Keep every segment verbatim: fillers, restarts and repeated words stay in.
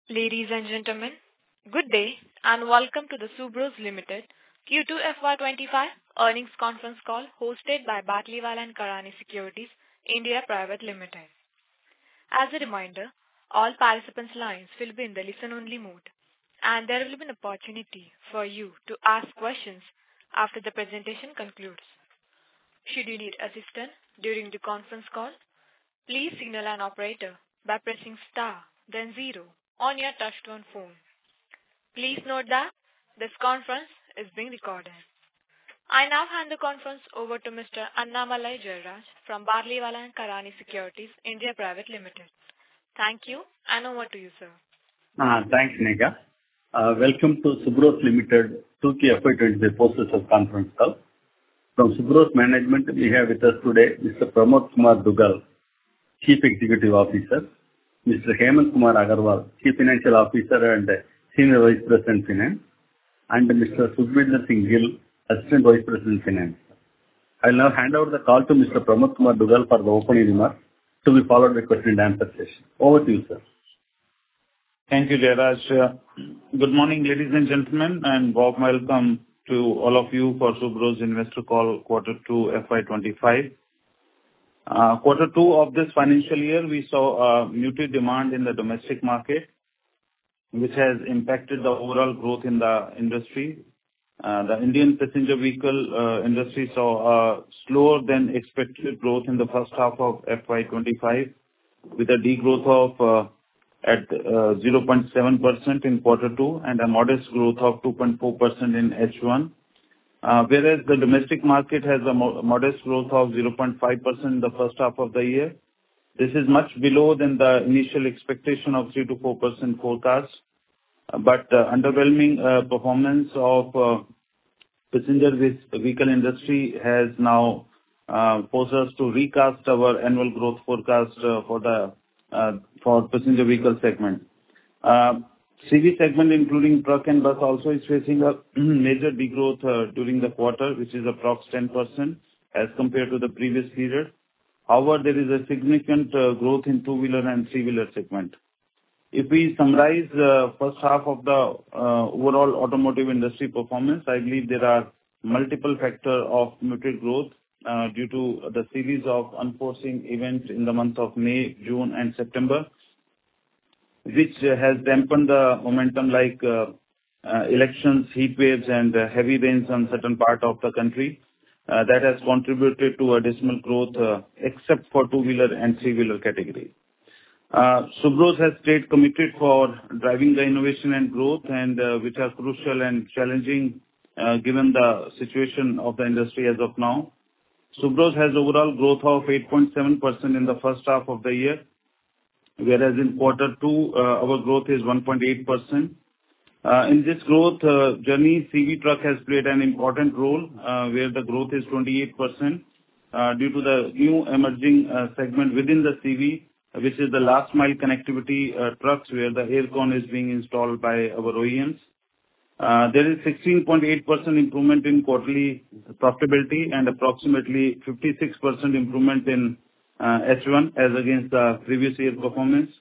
Ladies and gentlemen, good day and welcome to the Subros Limited Q two F Y twenty-five earnings conference call hosted by Batlivala and Karani Securities India Private Limited. As a reminder, all participants' lines will be in the listen-only mode, and there will be an opportunity for you to ask questions after the presentation concludes. Should you need assistance during the conference call, please signal an operator by pressing star, then zero on your touchtone phone. Please note that this conference is being recorded. I now hand the conference over to Mister Annamalai Jayaraj from Batlivala and Karani Securities India Private Limited. Thank you, and over to you, sir. Uh, thanks, Nega. Uh, welcome to Subros Limited two Q F Y twenty-five post-results conference call. From Subros Management, we have with us today Mister Pramod Kumar Dugal, Chief Executive Officer, Mister Hemant Kumar Agarwal, Chief Financial Officer and Senior Vice President Finance, and Mister Sukhbinder Singh Gill, Assistant Vice President Finance. I will now hand over the call to Mister Pramod Kumar Dugal for the opening remarks, to be followed by question and answer session. Over to you, sir. Thank you, Jayaraj. Uh, good morning, ladies and gentlemen, and warm welcome to all of you for Subros Investor Call Quarter two F Y twenty-five. Uh, quarter two of this financial year, we saw a muted demand in the domestic market, which has impacted the overall growth in the industry. Uh, the Indian passenger vehicle uh, industry saw a slower than expected growth in the first half of F Y twenty-five, with a degrowth of uh, at uh, zero point seven percent in quarter two and a modest growth of two point four percent in H one. Uh, whereas the domestic market has a mo- modest growth of zero point five percent in the first half of the year. This is much below than the initial expectation of three to four percent forecast, uh, but uh, underwhelming uh, performance of uh, passenger vehicle industry has now uh, forced us to recast our annual growth forecast uh, for the uh, for passenger vehicle segment. Uh, C V segment, including truck and bus, also is facing a major degrowth uh, during the quarter, which is approximately ten percent as compared to the previous period. However, there is a significant uh, growth in two-wheeler and three-wheeler segment. If we summarize the uh, first half of the uh, overall automotive industry performance, I believe there are multiple factors of muted growth uh, due to the series of unforeseen events in the month of May, June, and September, which uh, has dampened the momentum like uh, uh, elections, heat waves, and uh, heavy rains on certain part of the country. Uh, that has contributed to additional growth, uh, except for two-wheeler and three-wheeler category. Uh, Subros has stayed committed for driving the innovation and growth, and uh, which are crucial and challenging uh, given the situation of the industry as of now. Subros has overall growth of eight point seven percent in the first half of the year, whereas in quarter two, uh, our growth is one point eight percent. Uh, in this growth uh, journey, C V truck has played an important role, uh, where the growth is twenty-eight percent, uh, due to the new emerging uh, segment within the C V, which is the last mile connectivity uh, trucks, where the aircon is being installed by our O E Ms. Uh, there is sixteen point eight percent improvement in quarterly profitability and approximately fifty-six percent improvement in Uh, H one as against the previous year performance.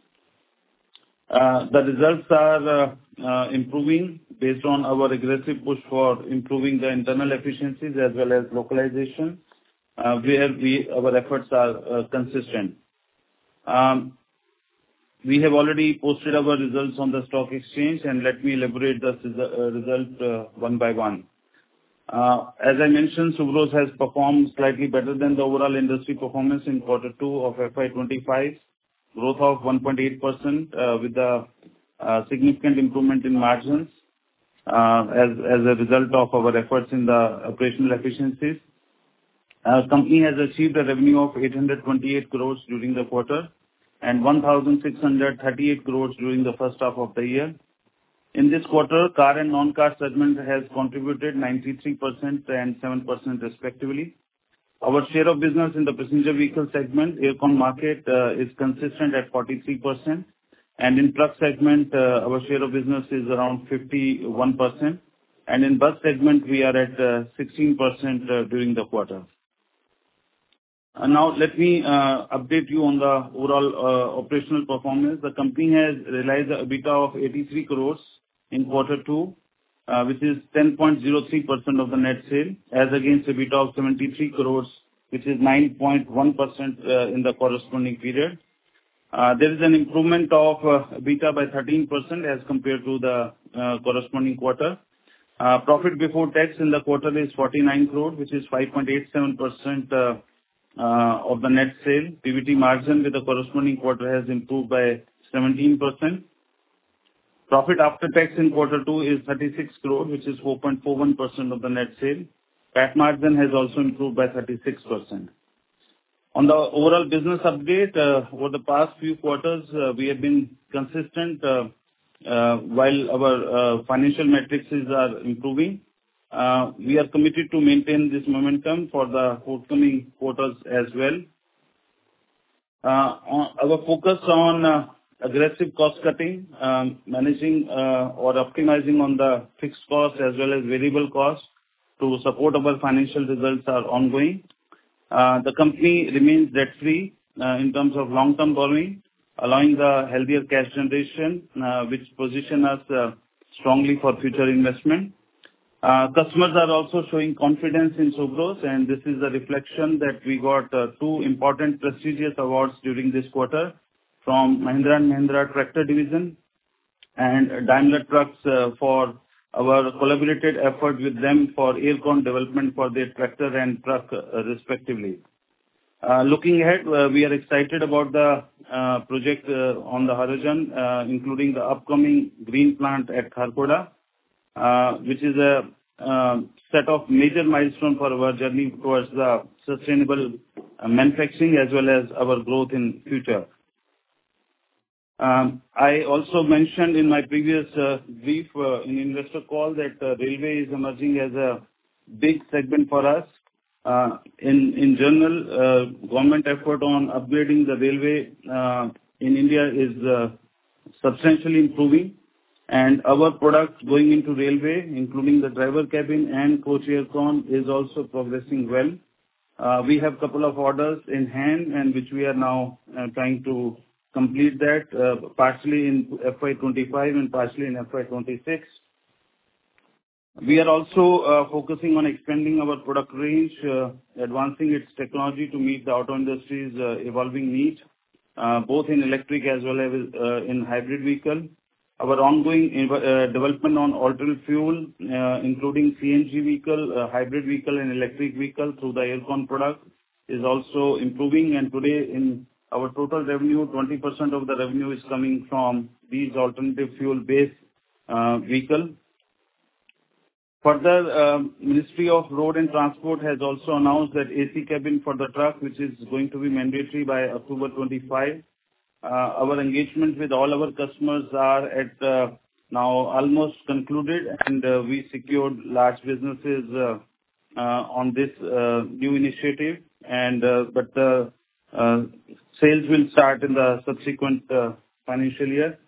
Uh, the results are uh, uh, improving based on our aggressive push for improving the internal efficiencies as well as localization, uh, where we our efforts are uh, consistent. Um, we have already posted our results on the stock exchange, and let me elaborate the uh, result uh, one by one. Uh, as I mentioned, Subros has performed slightly better than the overall industry performance in quarter two of F Y twenty-five, growth of one point eight percent uh, with a uh, significant improvement in margins uh, as, as a result of our efforts in the operational efficiencies. Our company has achieved a revenue of eight hundred twenty-eight crores during the quarter and one thousand six hundred thirty-eight crores during the first half of the year. In this quarter, car and non-car segment has contributed ninety-three percent and seven percent respectively. Our share of business in the passenger vehicle segment, aircon market, uh, is consistent at forty-three percent, and in truck segment, uh, our share of business is around fifty-one percent, and in bus segment, we are at uh, sixteen percent uh, during the quarter. Uh, Now, let me uh, update you on the overall uh, operational performance. The company has realized a EBITDA of eighty-three crores in quarter two, uh, which is ten point zero three percent of the net sale, as against EBITDA of seventy-three crores, which is nine point one percent uh, in the corresponding period. Uh, There is an improvement of uh, EBITDA by thirteen percent as compared to the uh, corresponding quarter. Uh, Profit before tax in the quarter is forty-nine crore, which is five point eight seven percent uh, uh, of the net sale. P B T margin with the corresponding quarter has improved by seventeen percent. Profit after tax in quarter two is thirty-six crore, which is four point four one percent of the net sale. P A T margin has also improved by thirty-six percent. On the overall business update, uh, over the past few quarters, uh, we have been consistent uh, uh, while our uh, financial metrics are improving. Uh, We are committed to maintain this momentum for the forthcoming quarters as well. Uh, on- Our focus on uh, aggressive cost cutting, um, managing uh, or optimizing on the fixed cost as well as variable costs to support our financial results are ongoing. Uh, The company remains debt-free uh, in terms of long-term borrowing, allowing the healthier cash generation, uh, which position us uh, strongly for future investment. Uh, Customers are also showing confidence in Subros, and this is a reflection that we got uh, two important prestigious awards during this quarter from Mahindra and Mahindra Tractor Division and Daimler Trucks uh, for our collaborated effort with them for aircon development for their tractor and truck, uh, respectively. Uh, Looking ahead, uh, we are excited about the uh, project uh, on the horizon, uh, including the upcoming green plant at Kharkhoda, uh, which is a uh, set of major milestone for our journey towards the sustainable uh, manufacturing as well as our growth in future. Um, I also mentioned in my previous uh, brief uh, in investor call that uh, railway is emerging as a big segment for us. Uh, In in general, uh, government effort on upgrading the railway uh, in India is uh, substantially improving, and our products going into railway, including the driver cabin and coach aircon, is also progressing well. Uh, We have couple of orders in hand and which we are now uh, trying to complete that, uh, partially in F Y twenty-five and partially in F Y twenty-six. We are also uh, focusing on expanding our product range, uh, advancing its technology to meet the auto industry's uh, evolving needs, uh, both in electric as well as uh, in hybrid vehicle. Our ongoing inv- uh, development on alternate fuel, uh, including C N G vehicle, uh, hybrid vehicle, and electric vehicle through the aircon product, is also improving. And today, in our total revenue, twenty percent of the revenue is coming from these alternative fuel-based uh, vehicle. Further, uh, Ministry of Road and Transport has also announced that A C cabin for the truck, which is going to be mandatory by October twenty-fifth. Uh, Our engagement with all our customers are at uh, now almost concluded, and uh, we secured large businesses uh, uh, on this uh, new initiative. And uh, but the uh, sales will start in the subsequent uh, financial year.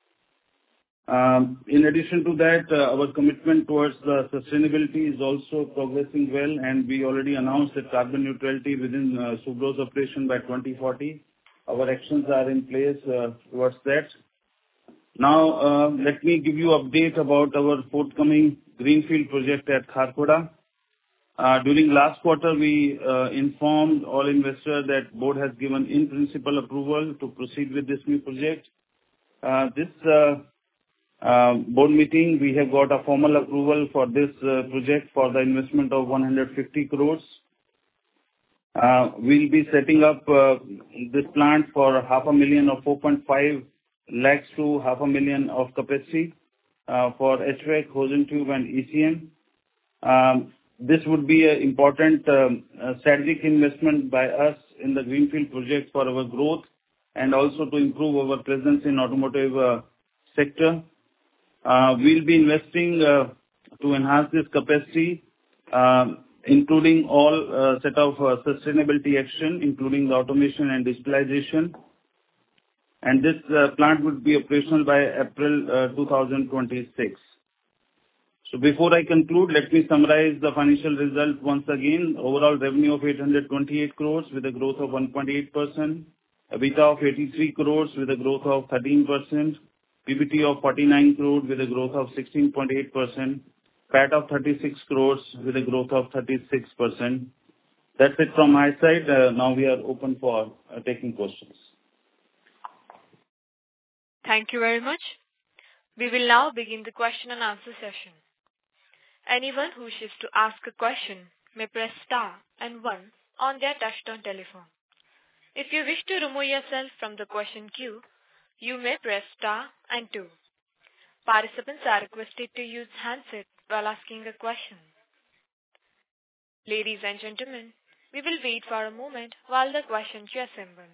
Um, In addition to that, uh, our commitment towards the sustainability is also progressing well, and we already announced that carbon neutrality within uh, Subros operation by twenty forty. Our actions are in place uh, towards that. Now, uh, let me give you update about our forthcoming greenfield project at Kharkhoda. Uh, During last quarter, we uh, informed all investors that board has given in-principle approval to proceed with this new project. Uh, This uh, uh, board meeting, we have got a formal approval for this uh, project for the investment of one hundred fifty crores. Uh, We'll be setting up uh, this plant for half a million or four point five lakhs to half a million of capacity uh, for H V A C, hose and tube, and E C M. Um, This would be an important um, uh, strategic investment by us in the greenfield project for our growth and also to improve our presence in automotive uh, sector. Uh, We'll be investing uh, to enhance this capacity, um, including all uh, set of uh, sustainability action, including the automation and digitalization. And this uh, plant would be operational by April uh, two thousand twenty-six. So before I conclude, let me summarize the financial results once again. Overall revenue of eight hundred twenty-eight crores with a growth of one point eight percent. EBITDA of eighty-three crores with a growth of thirteen percent. P B T of forty-nine crores with a growth of sixteen point eight percent. P A T of thirty-six crores with a growth of thirty-six percent. That's it from my side. Uh, now we are open for uh, taking questions. Thank you very much. We will now begin the question and answer session. Anyone who wishes to ask a question may press star and one on their touchtone telephone. If you wish to remove yourself from the question queue, you may press star and two. Participants are requested to use handset while asking a question. Ladies and gentlemen, we will wait for a moment while the question queue assembles.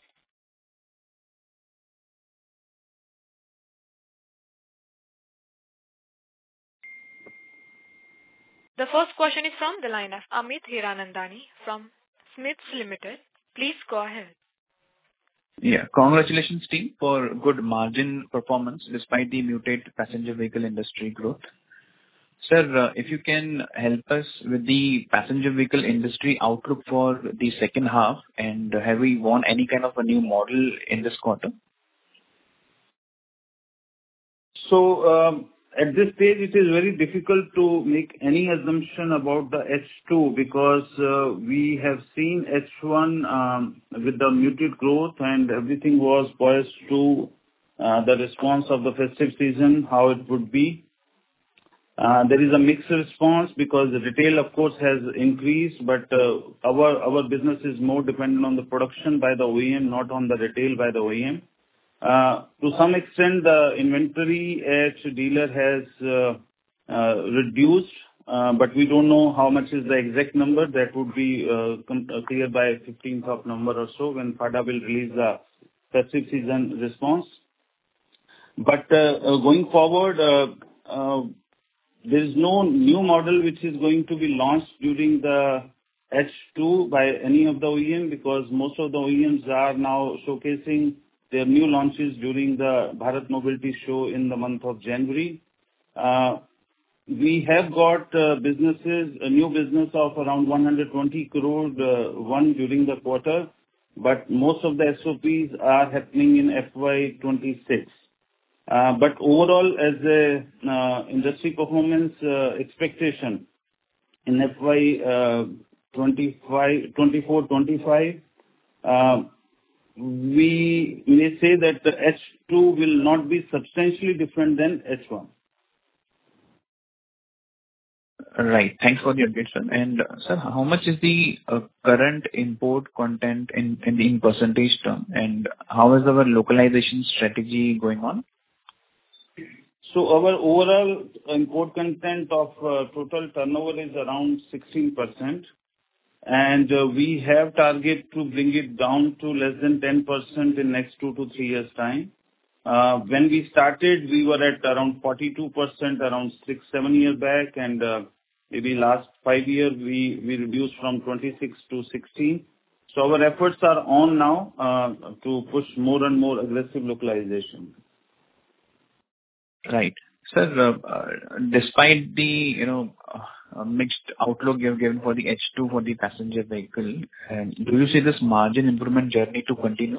The first question is from the line of Amit Hiranandani from Smiths Limited. Please go ahead. Yeah, congratulations team for good margin performance despite the muted passenger vehicle industry growth. Sir, uh, if you can help us with the passenger vehicle industry outlook for the second half, and have we won any kind of a new model in this quarter? So, um, at this stage, it is very difficult to make any assumption about the H two because uh, we have seen H one um, with the muted growth and everything was poised to uh, the response of the festive season, how it would be. Uh, there is a mixed response because the retail, of course, has increased, but uh, our our business is more dependent on the production by the O E M, not on the retail by the O E M. Uh, to some extent, the inventory at dealer has uh, uh, reduced, uh, but we don't know how much is the exact number. That would be uh, com- uh, clear by fifteenth of November or so when FADA will release the festive season response. But uh, uh, going forward, uh, uh, there is no new model which is going to be launched during the H two by any of the O E M because most of the O E Ms are now showcasing their new launches during the Bharat Mobility Show in the month of January. Uh, we have got uh, businesses, a new business of around one hundred twenty crore uh, won during the quarter, but most of the S O Ps are happening in F Y twenty-six. Uh, but overall, as a uh, industry performance uh, expectation in F Y uh, twenty-five, twenty-four, twenty-five, uh, we may say that the H two will not be substantially different than H one. Right. Thanks for the update, sir. And uh, sir, how much is the uh, current import content in in, the, in percentage term, and how is our localization strategy going on? So our overall import content of uh, total turnover is around sixteen percent. And uh, we have target to bring it down to less than ten percent in next two to three years' time. Uh, when we started, we were at around forty-two percent around six, seven years back, and uh, maybe last five years we, we reduced from twenty-six to sixteen. So our efforts are on now uh, to push more and more aggressive localization. Right. Sir, uh, uh, despite the, you know, uh, mixed outlook you have given for the H two for the passenger vehicle, and do you see this margin improvement journey to continue?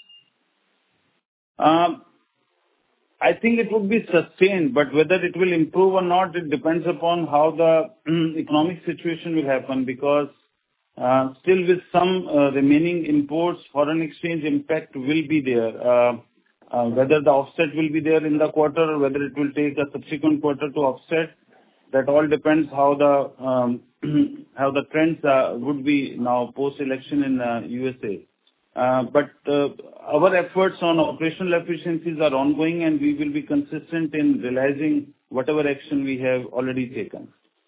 Um, I think it would be sustained, but whether it will improve or not, it depends upon how the mm, economic situation will happen, because uh, still with some uh, remaining imports, foreign exchange impact will be there. Uh, Uh, whether the offset will be there in the quarter or whether it will take a subsequent quarter to offset, that all depends how the um, how the trends uh, would be now post-election in uh, U S A. Uh, but uh, our efforts on operational efficiencies are ongoing, and we will be consistent in realizing whatever action we have already taken.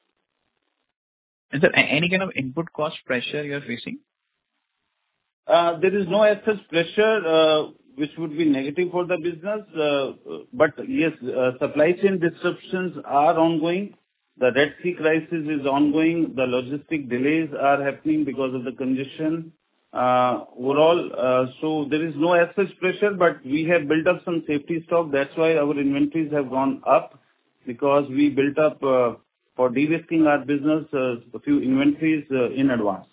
Is there a- any kind of input cost pressure you are facing? Uh, there is no as such pressure uh, which would be negative for the business. Uh, but yes, uh, supply chain disruptions are ongoing. The Red Sea crisis is ongoing. The logistic delays are happening because of the congestion. Uh, overall, uh, so there is no as such pressure, but we have built up some safety stock. That's why our inventories have gone up. because we built up uh, for de-risking our business uh, a few inventories uh, in advance.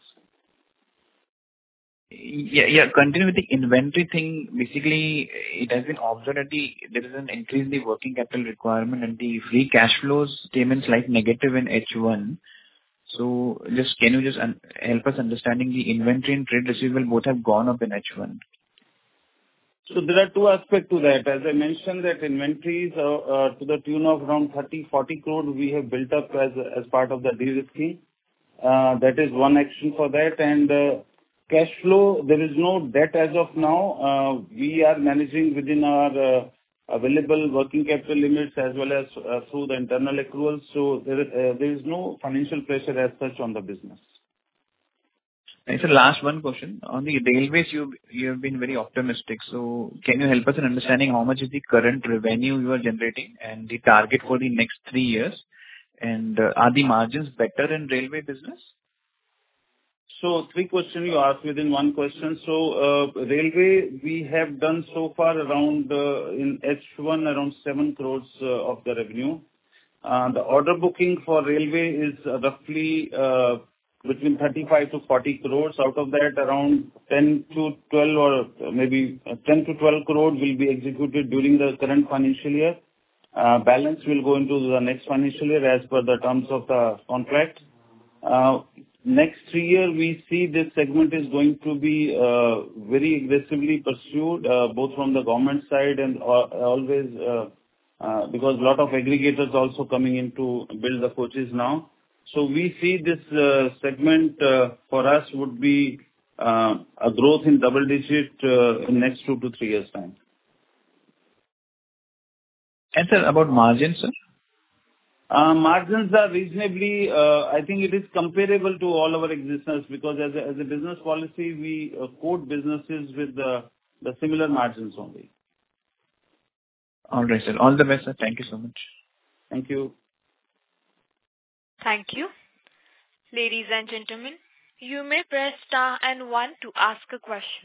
Yeah, yeah. Continue with the inventory thing. Basically, it has been observed that the, there is an increase in the working capital requirement and the free cash flows came in slight negative in H one. So just can you just un- help us understanding the inventory and trade receivable both have gone up in H one? So there are two aspects to that. As I mentioned, that inventories uh, uh, to the tune of around thirty forty crore we have built up as as part of the de-risking. Uh, That is one action for that. And uh, cash flow, there is no debt as of now. Uh, We are managing within our uh, available working capital limits as well as uh, through the internal accruals. So there is uh, there is no financial pressure as such on the business. And so last one question. On the railways, you you have been very optimistic. So can you help us in understanding how much is the current revenue you are generating and the target for the next three years? And uh, are the margins better in railway business? So three questions you asked within one question. So, uh, railway, we have done so far around, uh, in H one, around seven crores uh, of the revenue. Uh, The order booking for railway is uh, roughly uh, between thirty-five to forty crores. Out of that, around ten to twelve or maybe uh, ten to twelve crore will be executed during the current financial year. Uh, Balance will go into the next financial year as per the terms of the contract. Uh, Next three year, we see this segment is going to be uh, very aggressively pursued, uh, both from the government side and uh, always uh, uh, because a lot of aggregators also coming in to build the coaches now. So we see this uh, segment uh, for us would be uh, a growth in double digit uh, in next two to three years' time. And sir, about margins, sir? Uh, Margins are reasonably, uh, I think it is comparable to all our existence, because as a as a business policy, we uh, quote businesses with the the similar margins only. All right, sir. All the best, sir. Thank you so much. Thank you. Thank you. Ladies and gentlemen, you may press star and one to ask a question.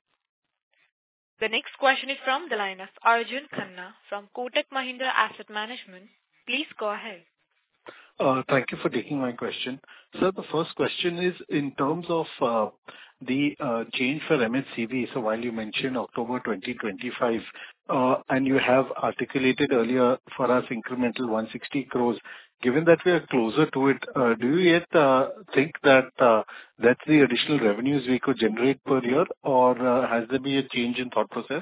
The next question is from the line of Arjun Khanna from Kotak Mahindra Asset Management. Please go ahead. Uh, Thank you for taking my question. Sir, the first question is in terms of uh, the uh, change for M H C V. So while you mentioned October twenty twenty-five, uh, and you have articulated earlier for us incremental one hundred sixty crores, given that we are closer to it, uh, do you yet uh, think that uh, that's the additional revenues we could generate per year, or uh, has there been a change in thought process?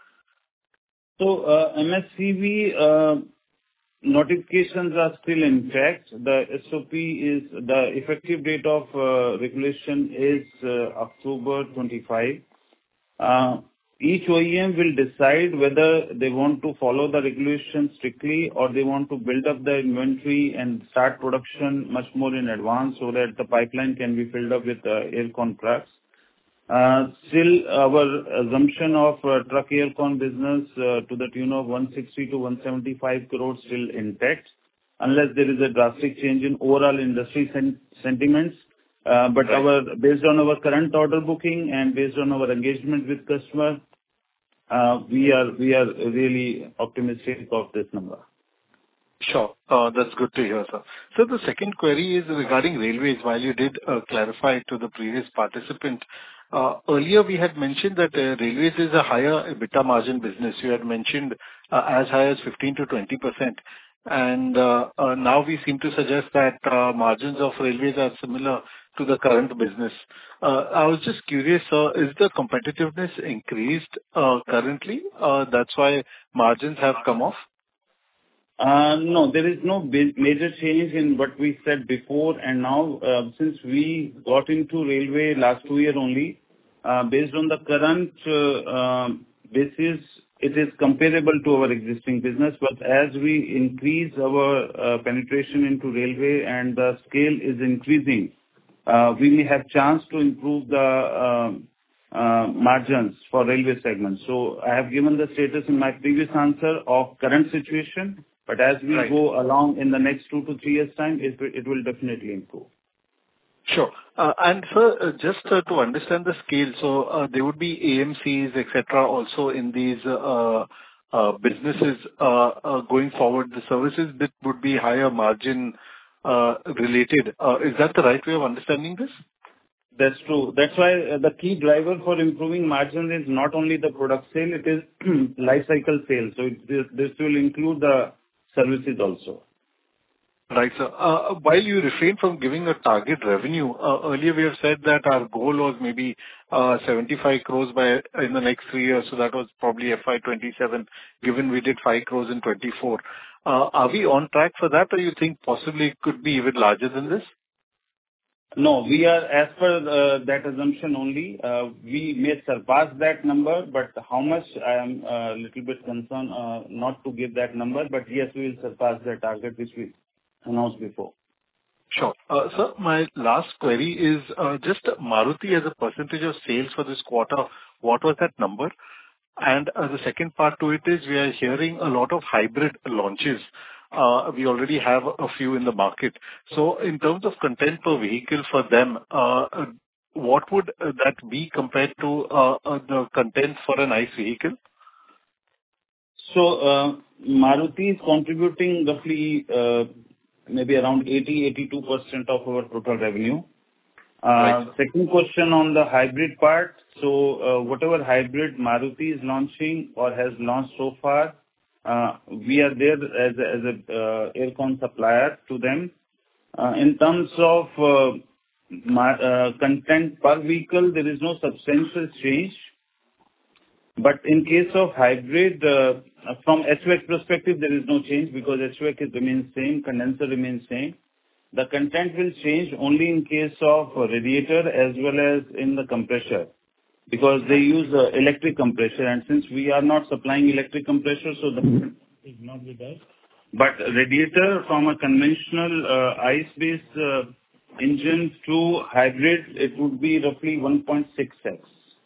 So, uh, M S C V uh, notifications are still intact. The S O P is, the effective date of uh, regulation is uh, October twenty-five. Uh, Each O E M will decide whether they want to follow the regulation strictly or they want to build up the inventory and start production much more in advance so that the pipeline can be filled up with uh, air contracts. Uh, Still, our assumption of uh, truck aircon business uh, to the tune of one hundred sixty to one hundred seventy-five crores still intact, unless there is a drastic change in overall industry sen- sentiments. Uh, But our based on our current order booking and based on our engagement with customer, uh, we are we are really optimistic of this number. Sure. Uh, That's good to hear, sir. So the second query is regarding railways. While you did uh, clarify to the previous participant, uh, earlier we had mentioned that uh, railways is a higher EBITDA margin business. You had mentioned uh, as high as fifteen to twenty percent. And uh, uh, now we seem to suggest that uh, margins of railways are similar to the current business. Uh, I was just curious, sir, is the competitiveness increased uh, currently? Uh, That's why margins have come off? Uh No, there is no ba- major change in what we said before and now. Uh, since we got into railway last two year only, uh, based on the current uh, um, basis, it is comparable to our existing business. But as we increase our uh, penetration into railway and the scale is increasing, uh, we may have chance to improve the um, uh, margins for railway segment. So I have given the status in my previous answer of current situation. But as we Right. go along in the next two to three years' time, it will it will definitely improve. Sure. Uh, And sir, uh, just uh, to understand the scale, so uh, there would be A M Cs, et cetera, also in these uh, uh, businesses uh, uh, going forward, the services bit would be higher margin uh, related. Uh, Is that the right way of understanding this? That's true. That's why uh, the key driver for improving margin is not only the product sale, it is life cycle sales. So it- this this will include the services also. Right, sir. Uh, While you refrain from giving a target revenue, uh, earlier we have said that our goal was maybe uh, seventy-five crores by in the next three years, so that was probably F Y twenty-seven, given we did five crores in twenty-four. Uh, Are we on track for that, or you think possibly it could be even larger than this? No, we are as per uh, that assumption only. Uh, We may surpass that number, but how much, I am a little bit concerned uh, not to give that number. But yes, we will surpass the target which we announced before. Sure. Uh, Sir, my last query is uh, just Maruti as a percentage of sales for this quarter, what was that number? And uh, the second part to it is we are hearing a lot of hybrid launches. Uh, We already have a few in the market. So in terms of content per vehicle for them, uh, uh, what would uh, that be compared to uh, uh, the content for an ICE vehicle? So, uh, Maruti is contributing roughly uh, maybe around eighty to eighty-two percent of our total revenue. Uh, Right. Second question on the hybrid part. So, uh, whatever hybrid Maruti is launching or has launched so far, uh, we are there as a as a uh, aircon supplier to them. Uh, In terms of uh, ma- uh, content per vehicle, there is no substantial change. But in case of hybrid, uh, from H V A C perspective, there is no change because H V A C is remains same, condenser remains same. The content will change only in case of radiator as well as in the compressor, because they use uh, electric compressor, and since we are not supplying electric compressor, so the is not with us. But radiator from a conventional uh, ICE-based uh, engine to hybrid, it would be roughly one point six x.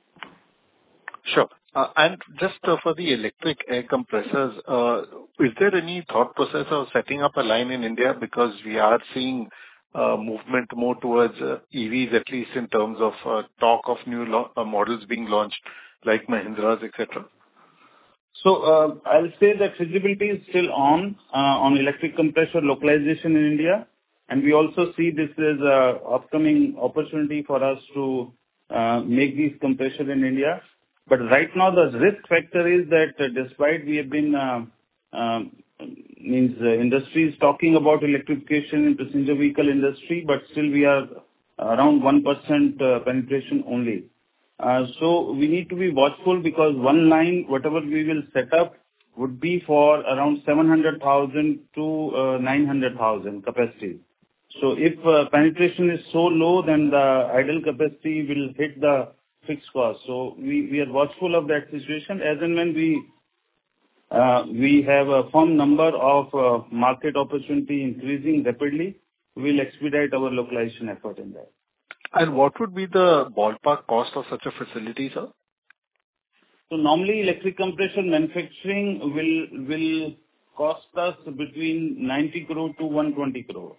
Sure. Uh, And just uh, for the electric air compressors, uh, is there any thought process of setting up a line in India? Because we are seeing uh, movement more towards uh, E Vs, at least in terms of uh, talk of new lo- uh, models being launched, like Mahindra's, et cetera. So, uh, I'll say that feasibility is still on uh, on electric compressor localization in India, and we also see this as a upcoming opportunity for us to uh, make these compressor in India. But right now, the risk factor is that uh, despite we have been uh, um, means uh, industry is talking about electrification in passenger vehicle industry, but still we are around one percent uh, penetration only. Uh, So we need to be watchful because one line, whatever we will set up, would be for around seven hundred thousand to uh, nine hundred thousand capacity. So if uh, penetration is so low, then the idle capacity will hit the fixed cost. So we we are watchful of that situation. As and when we uh, we have a firm number of uh, market opportunity increasing rapidly, we will expedite our localization effort in that. And what would be the ballpark cost of such a facility, sir? So normally, electric compressor manufacturing will will cost us between ninety crore to one hundred twenty crore.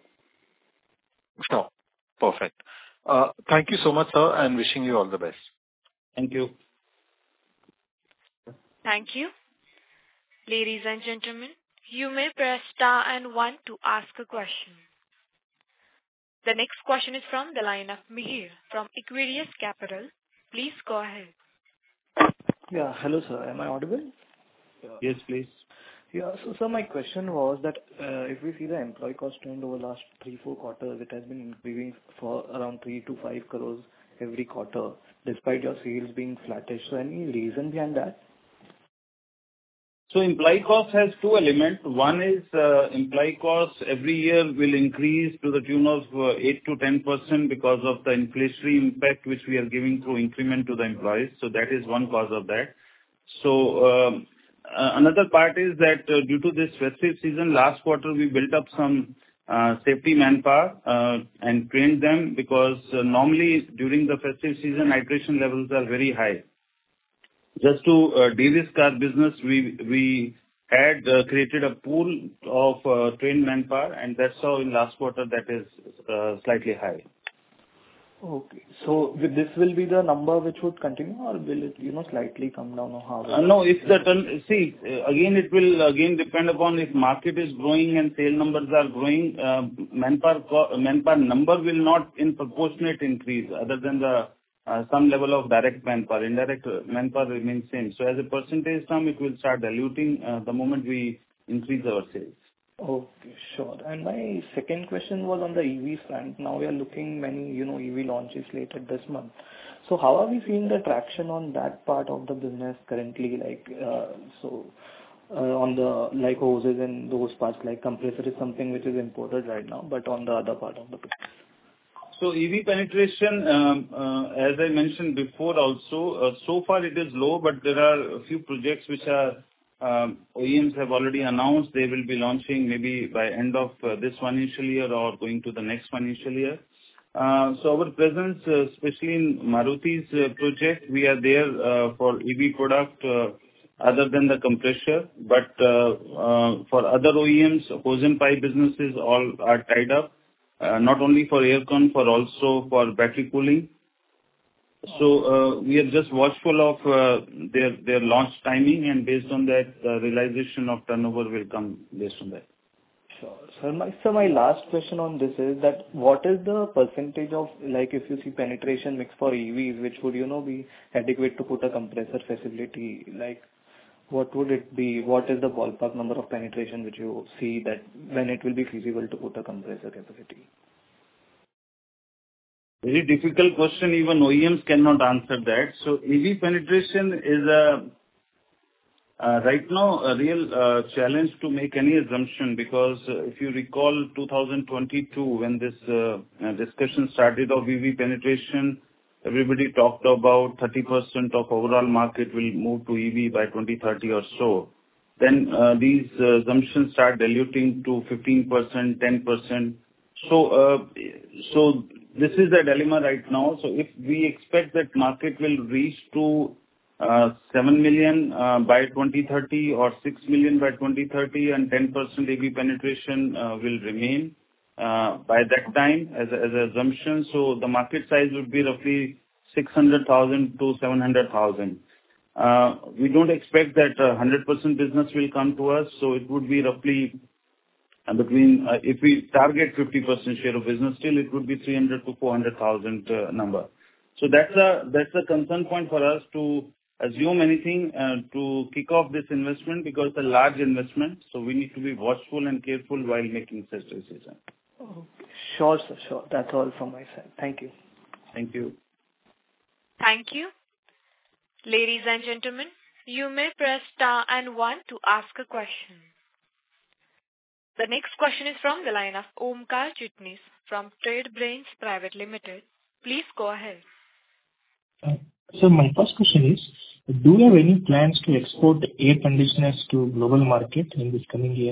Sure. Perfect. Uh, Thank you so much, sir, and wishing you all the best. Thank you. Thank you. Ladies and gentlemen, you may press star and one to ask a question. The next question is from the line of Mihir from Equirius Capital. Please go ahead. Yeah. Hello, sir. Am I audible? Yes, please. Yeah. So, sir, my question was that uh, if we see the employee cost trend over the last three, four quarters, it has been increasing for around three to five crores every quarter, despite your sales being flattish. So, any reason behind that? So employee cost has two elements. One is uh, employee cost every year will increase to the tune of uh, eight to ten percent because of the inflationary impact which we are giving through increment to the employees. So that is one cause of that. So um, uh, another part is that uh, due to this festive season, last quarter we built up some uh, safety manpower uh, and trained them because uh, normally during the festive season, iteration levels are very high. Just to uh, de-risk our business, we we had uh, created a pool of uh, trained manpower, and that's how in last quarter that is uh, slightly high. Okay. So with this will be the number which would continue, or will it, you know, slightly come down, or how? Uh, No, if the ton... See, uh, again, it will again depend upon if market is growing and sale numbers are growing, uh, manpower co- manpower number will not in proportionate increase other than the uh, some level of direct manpower. Indirect uh, manpower remains same. So as a percentage term, it will start diluting uh, the moment we increase our sales. Okay, sure. And my second question was on the E V front. Now we are looking many, you know, E V launches later this month. So how are we seeing the traction on that part of the business currently? Like, uh, so, uh, on the, like, hoses and those parts, like compressor is something which is imported right now, but on the other part of the business. So E V penetration, um, uh, as I mentioned before also, uh, so far it is low, but there are a few projects which are um, O E Ms have already announced they will be launching maybe by end of uh, this financial year or going to the next financial year. Uh, So our presence, uh, especially in Maruti's uh, project, we are there uh, for E V product uh, other than the compressor. But uh, uh, for other O E Ms, hose and pipe businesses all are tied up. Uh, not only for air con, for also for battery cooling. So uh, we are just watchful of uh, their their launch timing, and based on that, the realization of turnover will come based on that. Sure. So my, so my last question on this is that what is the percentage of, like, if you see penetration mix for E Vs, which would, you know, be adequate to put a compressor facility, like, what would it be? What is the ballpark number of penetration which you see that when it will be feasible to put a compressor capacity? Very difficult question. Even O E Ms cannot answer that. So E V penetration is a uh, right now a real uh, challenge to make any assumption, because uh, if you recall two thousand twenty-two, when this uh, uh, discussion started of E V penetration, everybody talked about thirty percent of overall market will move to E V by twenty thirty or so. Then uh, these uh, assumptions start diluting to fifteen percent, ten percent. So, uh, so this is the dilemma right now. So if we expect that market will reach to uh, seven million uh, by twenty thirty or six million by twenty thirty, and ten percent E V penetration uh, will remain uh, by that time as a, as an assumption. So the market size would be roughly six hundred thousand to seven hundred thousand. Uh, we don't expect that uh, one hundred percent business will come to us, so it would be roughly uh, between, uh, if we target fifty percent share of business, still it would be three hundred to four hundred thousand uh, number. So that's a, that's a concern point for us to assume anything uh, to kick off this investment, because it's a large investment, so we need to be watchful and careful while making such decisions. Okay. Sure, sir. Sure. That's all from my side. Thank you. Thank you. Thank you. Ladies and gentlemen, you may press star and one to ask a question. The next question is from the line of Omkar Chitnis from Trade Brains Private Limited. Please go ahead. Uh, So my first question is, do you have any plans to export air conditioners to global market in this coming year?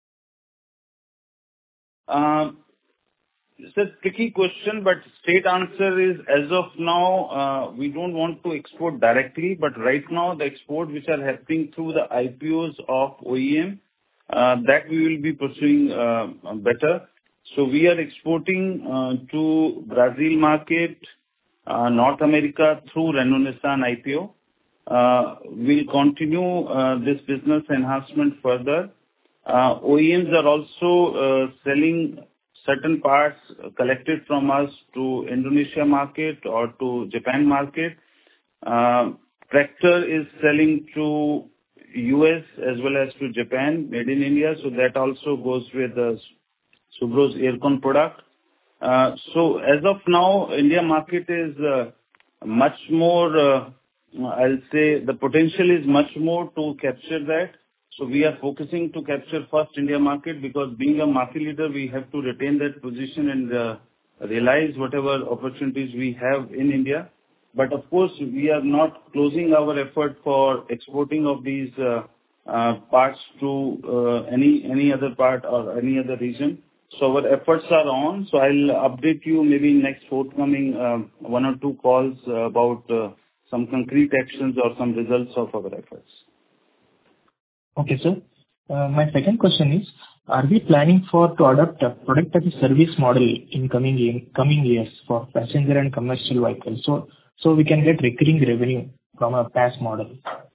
Um, It's a tricky question, but straight answer is, as of now, uh, we don't want to export directly, but right now the export which are happening through the I P Os of O E M, uh, that we will be pursuing uh, better. So we are exporting uh, to Brazil market, uh, North America through Renault Nissan I P O. Uh, we'll continue uh, this business enhancement further. Uh, O E Ms are also uh, selling certain parts collected from us to Indonesia market or to Japan market. Uh, Tractor is selling to U S as well as to Japan, made in India, so that also goes with the Subro's Aircon product. Uh, So as of now, India market is uh, much more, uh, I'll say the potential is much more to capture that. So we are focusing to capture first India market, because being a market leader, we have to retain that position and uh, realize whatever opportunities we have in India. But of course, we are not closing our effort for exporting of these uh, uh, parts to uh, any any other part or any other region. So our efforts are on. So I'll update you maybe in next forthcoming uh, one or two calls uh, about uh, some concrete actions or some results of our efforts. Okay, sir. Uh, My second question is, are we planning for to adopt a product as a service model in coming in coming years for passenger and commercial vehicles, so so we can get recurring revenue from a P A S model?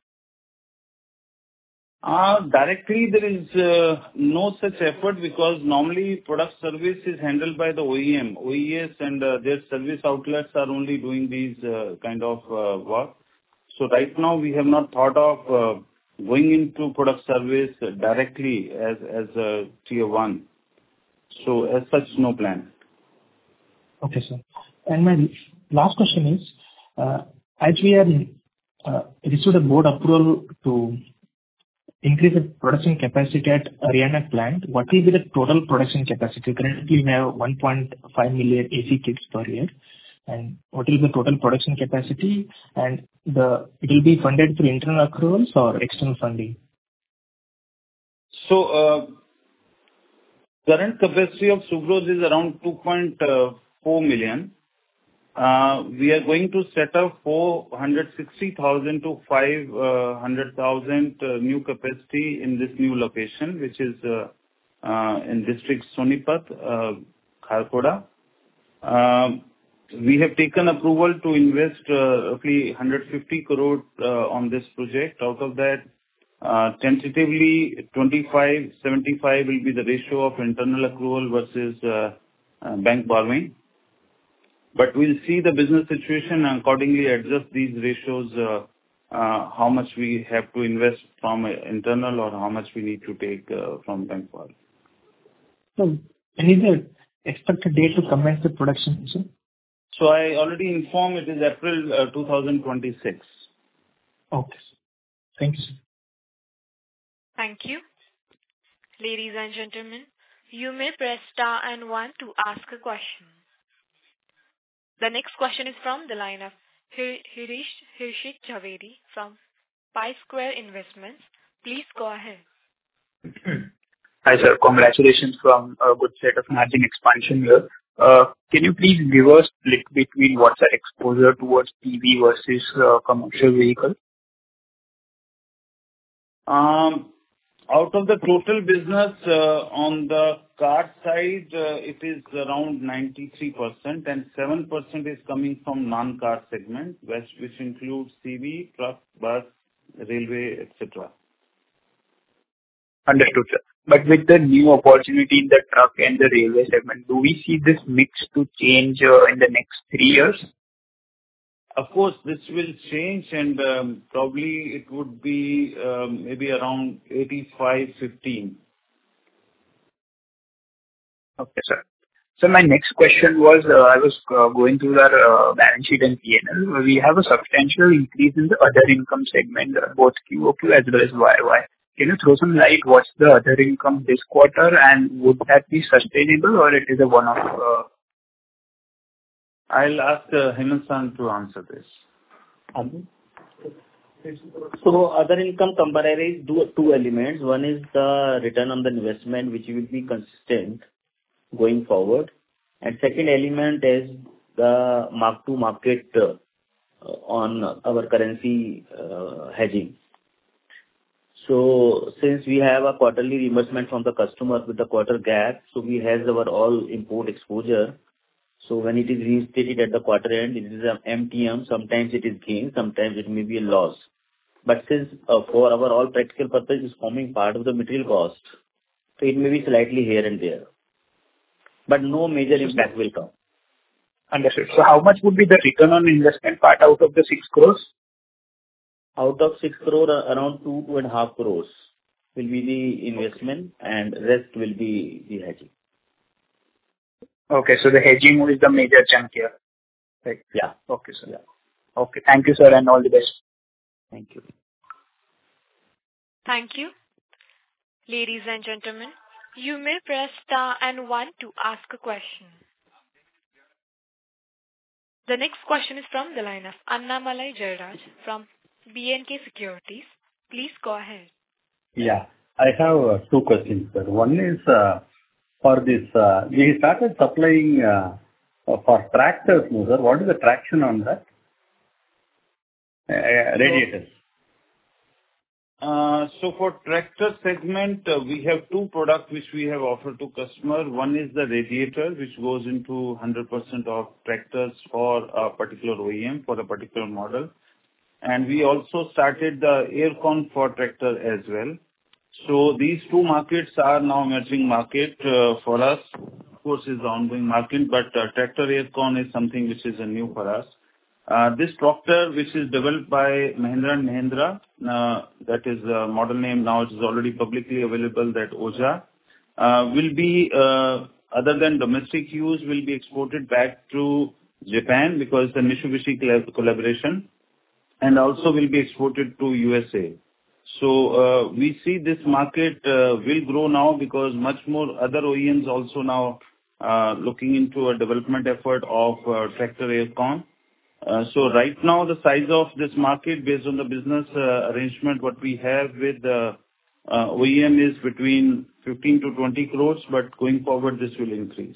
Uh, Directly, there is uh, no such effort because normally product service is handled by the O E M. O E S and uh, their service outlets are only doing these uh, kind of uh, work. So right now, we have not thought of uh, going into product service directly as as a tier one. So as such, no plan. Okay, sir. And my last question is, uh, as we are uh, received a board approval to increase the production capacity at Haryana plant, what will be the total production capacity? Currently, we have one point five million A C kits per year. And what will be the total production capacity? And the it will be funded through internal accruals or external funding? So, uh, current capacity of Subros is around two point four million. Uh, we are going to set up four hundred sixty thousand to five hundred thousand uh, new capacity in this new location, which is uh, uh, in district Sonipat, uh, Kharkhoda. Uh, we have taken approval to invest uh, roughly one hundred fifty crore uh, on this project. Out of that, uh, tentatively twenty-five seventy-five will be the ratio of internal accrual versus uh, uh, bank borrowing. But we'll see the business situation and accordingly adjust these ratios, uh, uh, how much we have to invest from uh, internal or how much we need to take uh, from bank borrowing. So, when is the expected date to commence the production, sir? So I already informed it is April uh, two thousand twenty-six. Okay, sir. Thank you, sir. Thank you. Ladies and gentlemen, you may press star and one to ask a question. The next question is from the line of Hirish Hirshit Javeri from Pi Square Investments. Please go ahead. Hi, sir. Congratulations from a good set of margin expansion here. Uh, Can you please give us split between what's our exposure towards P V versus uh, commercial vehicle? Um, Out of the total business, uh, on the car side, uh, it is around ninety-three percent, and seven percent is coming from non-car segment, which which includes C V, truck, bus, railway, et cetera. Understood, sir. But with the new opportunity in the truck and the railway segment, do we see this mix to change uh, in the next three years? Of course, this will change, and um, probably it would be um, maybe around eighty-five fifteen. Okay, sir. So my next question was, uh, I was uh, going through our uh, balance sheet and P and L. We have a substantial increase in the other income segment, uh, both Q O Q as well as Y O Y. Can you throw some light what's the other income this quarter, and would that be sustainable or it is a one-off? Uh... I'll ask uh, Hemant San to answer this. Um, so other income comprises two, two elements. One is the return on the investment, which will be consistent going forward. And second element is the mark to market uh, on our currency uh, hedging. So since we have a quarterly reimbursement from the customer with the quarter gap, so we hedge our all import exposure. So when it is restated at the quarter end, it is an M T M. Sometimes it is gain, sometimes it may be a loss. But since uh, for our all practical purpose is forming part of the material cost, so it may be slightly here and there. But no major impact will come. Understood. So how much would be the return on investment part out of the six crores? Out of six crore, around two, two and a half crores will be the investment and rest will be the hedging. Okay, so the hedging is the major chunk here. Right. Yeah. Okay, sir. Yeah. Okay, thank you, sir, and all the best. Thank you. Thank you. Ladies and gentlemen, you may press star and one to ask a question. The next question is from the line of Annamalai Jairaj from B and K Securities. Please go ahead. Yeah, I have uh, two questions, sir. One is uh, for this, uh, we started supplying uh, for tractors, no, sir. What is the traction on that? Uh, radiators. Uh, So for tractor segment, uh, we have two products which we have offered to customer. One is the radiator, which goes into one hundred percent of tractors for a particular O E M, for a particular model. And we also started the air con for tractor as well. So these two markets are now emerging market uh, for us. Of course, is the ongoing market, but uh, tractor air con is something which is uh, new for us. Uh, This tractor, which is developed by Mahindra and Mahindra, uh, that is uh model name now, it is already publicly available, that Oja, uh, will be, uh, other than domestic use, will be exported back to Japan because the Mitsubishi collab- collaboration, and also will be exported to U S A. So, uh, we see this market uh, will grow now because much more other O E Ms also now uh, looking into a development effort of uh, tractor air con. Uh, So right now, the size of this market, based on the business uh, arrangement, what we have with the uh, O E M is between fifteen to twenty crores, but going forward, this will increase.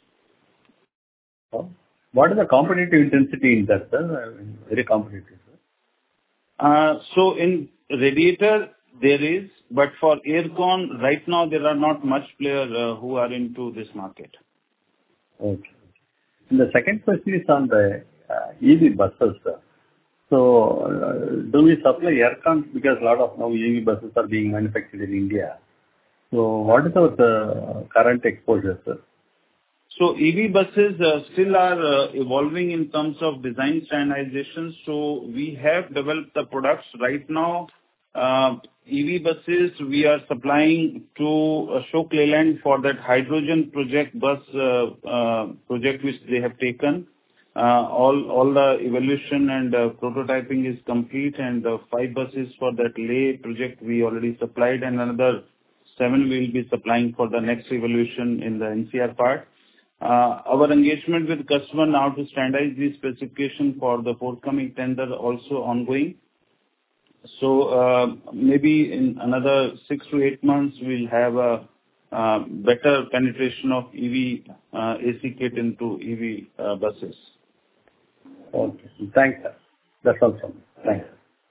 What is the competitive intensity in that, sir? I mean, very competitive, sir. Uh, So in radiator, there is, but for air con, right now, there are not much players uh, who are into this market. Okay. And the second question is on the uh, E V buses, sir. So, uh, do we supply air cons? Because a lot of now E V buses are being manufactured in India. So, what is our uh, current exposure, sir? So E V buses uh, still are uh, evolving in terms of design standardization. So we have developed the products. Right now, uh, E V buses, we are supplying to Ashok Leyland for that hydrogen project bus uh, uh, project which they have taken. Uh, All all the evaluation and uh, prototyping is complete, and uh, five buses for that Leh project we already supplied, and another seven we will be supplying for the next evaluation in the N C R part. Uh, Our engagement with customer now to standardize the specification for the forthcoming tender also ongoing. So, uh, maybe in another six to eight months, we'll have a uh, better penetration of E V uh, A C kit into E V uh, buses. Okay. Thanks, sir. That's all from me. Thanks.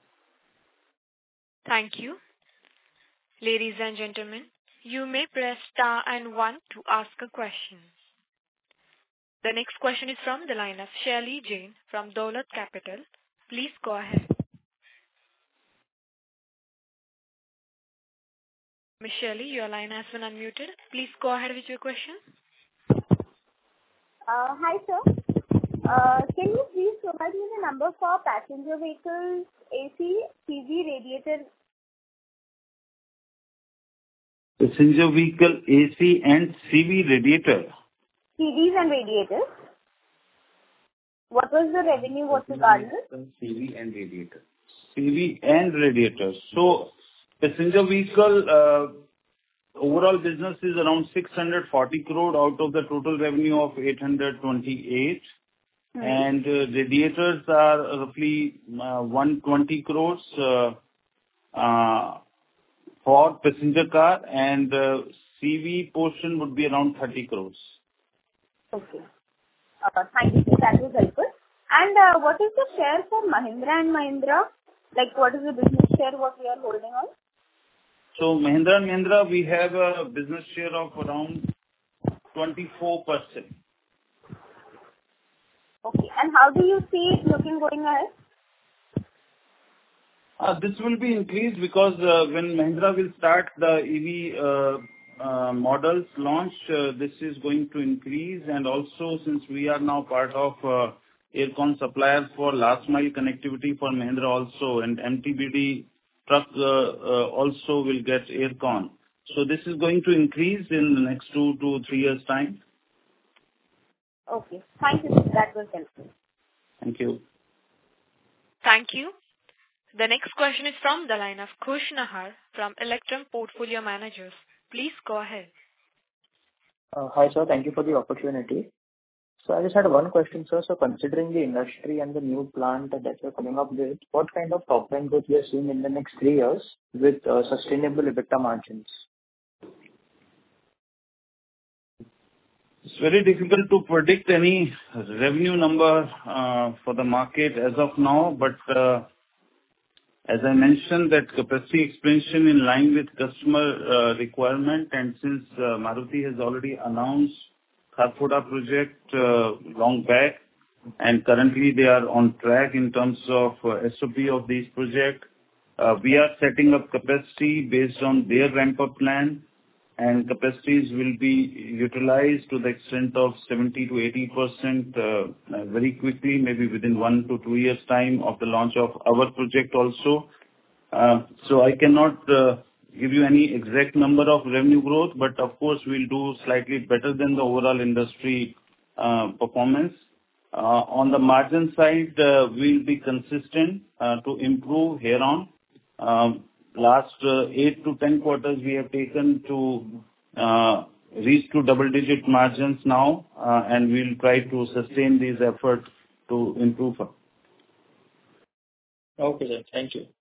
Thank you. Ladies and gentlemen, you may press star and one to ask a question. The next question is from the line of Shaili Jain from Dolat Capital. Please go ahead. Miz Shaili, your line has been unmuted. Please go ahead with your question. Uh, hi, sir. Uh, can you please provide me the number for passenger vehicles, A C, C V, radiator? Passenger vehicle A C and C V radiator. C Vs and radiators. What was the revenue? What was the C V and radiator. C V and radiators. So passenger vehicle uh, overall business is around six hundred forty crore out of the total revenue of eight hundred twenty-eight. Hmm. And uh, radiators are roughly uh, one hundred twenty crores uh, uh, for passenger car, and uh, C V portion would be around thirty crores. Okay. Uh, thank you, sir. That was helpful. And uh, what is the share for Mahindra and Mahindra? Like, what is the business share what we are holding on? So Mahindra and Mahindra, we have a business share of around twenty-four percent. Okay. And how do you see it looking going ahead? Uh, This will be increased because uh, when Mahindra will start the E V uh, uh, models launch, uh, this is going to increase. And also, since we are now part of uh, Aircon supplier for last mile connectivity for Mahindra also, and M T B D truck uh, uh, also will get Aircon. So this is going to increase in the next two to three years' time. Okay. Thank you, sir. That was helpful. Thank you. Thank you. The next question is from the line of Khush Nahar from Electrum Portfolio Managers. Please go ahead. Uh, Hi, sir. Thank you for the opportunity. So I just had one question, sir. So considering the industry and the new plant that you're coming up with, what kind of top line growth we are seeing in the next three years with uh, sustainable EBITDA margins? It's very difficult to predict any revenue number uh, for the market as of now, but uh, As I mentioned, that capacity expansion in line with customer requirement, and since Maruti has already announced Kharkhoda project long back, and currently they are on track in terms of S O P of these projects, we are setting up capacity based on their ramp-up plan, and capacities will be utilized to the extent of seventy to eighty percent very quickly, maybe within one to two years' time of the launch of our project also. Uh, So I cannot uh, give you any exact number of revenue growth, but of course, we'll do slightly better than the overall industry uh, performance. Uh, On the margin side, uh, we'll be consistent uh, to improve here on. Um, Last uh, eight to ten quarters, we have taken to uh, reach to double-digit margins now, uh, and we'll try to sustain these efforts to improve. Okay, sir. Thank you.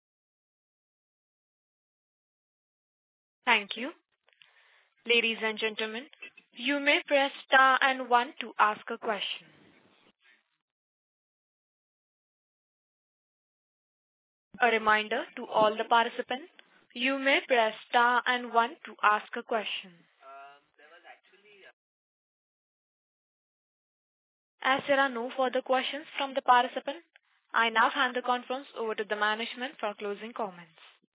Thank you. Ladies and gentlemen, you may press star and one to ask a question. A reminder to all the participants, you may press star and one to ask a question. As there are no further questions from the participant, I now hand the conference over to the management for closing comments.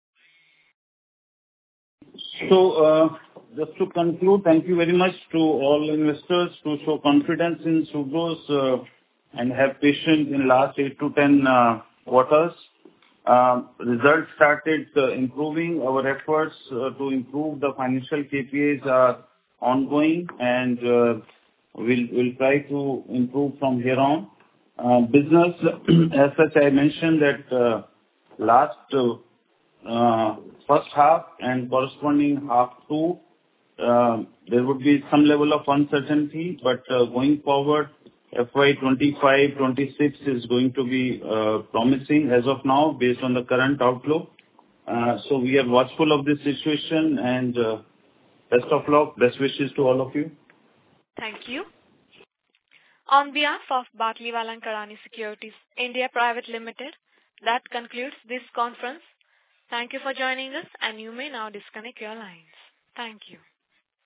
So, uh, just to conclude, thank you very much to all investors to show confidence in Subros uh, and have patience in last eight to ten uh, quarters. Uh, Results started uh, improving. Our efforts uh, to improve the financial K P Is are ongoing, and uh, we'll we'll try to improve from here on. Uh, Business, as such, I mentioned that uh, last uh, uh, first half and corresponding half two, uh, there would be some level of uncertainty, but uh, going forward, F Y twenty-five twenty-six is going to be uh, promising as of now based on the current outlook. Uh, So we are watchful of this situation, and uh, best of luck, best wishes to all of you. Thank you. On behalf of Batlivala and Karani Securities India Private Limited, that concludes this conference. Thank you for joining us, and you may now disconnect your lines. Thank you.